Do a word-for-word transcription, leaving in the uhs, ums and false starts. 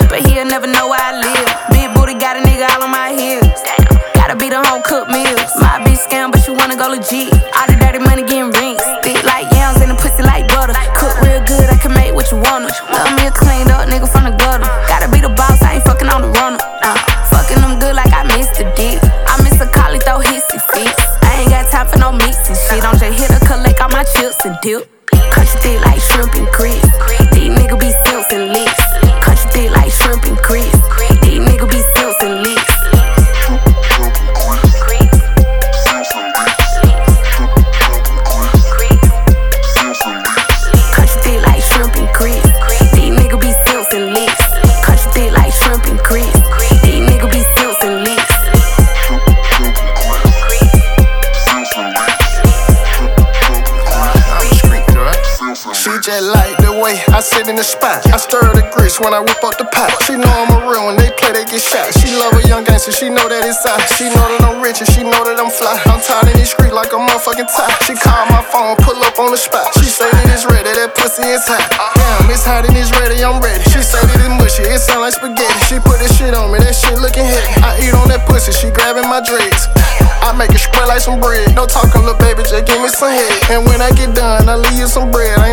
but he'll never know where I live. Big booty got a nigga all on my heels. Gotta be the home cooked meals. My bitch scam, but you wanna go legit. All the dirty money getting rinsed. Thick like yams and the pussy like butter. Cook real good, I can make what you wanna. Love me a cleaned up nigga from the gutter. Gotta be the boss, I ain't fucking on the runner. Uh, fucking them good like I missed a dick. I miss a collie, throw hissy fits. I ain't got time for no mixing shit. I'm just here to collect all my chips and dip. Country thick like shrimp and grits. These niggas be simps and licks. Country thick like shrimp and grits. These niggas be simps and licks. Country thick like shrimp and grits. These niggas be simps and licks. Country thick like shrimp and grits. These niggas be simps and licks. She just like the way I sit in the spot. I stir the grits when I whip up the pot. She know I'm a real when they play, they get shot. She love a young gangster, she know that it's out. She know that I'm rich and she know that I'm fly. I'm tired in these streets like a motherfucking tie. She call my phone, pull up on the spot. She say that it's ready, that pussy is hot. Damn, it's hot and it's ready, I'm ready. She say that it's mushy, it sound like spaghetti. She put this shit on me, that shit looking heavy. I eat on that pussy, she grabbing my dreads. I make it spread like some bread. No talking, little baby, just give me some head. And when I get done, I leave you some bread.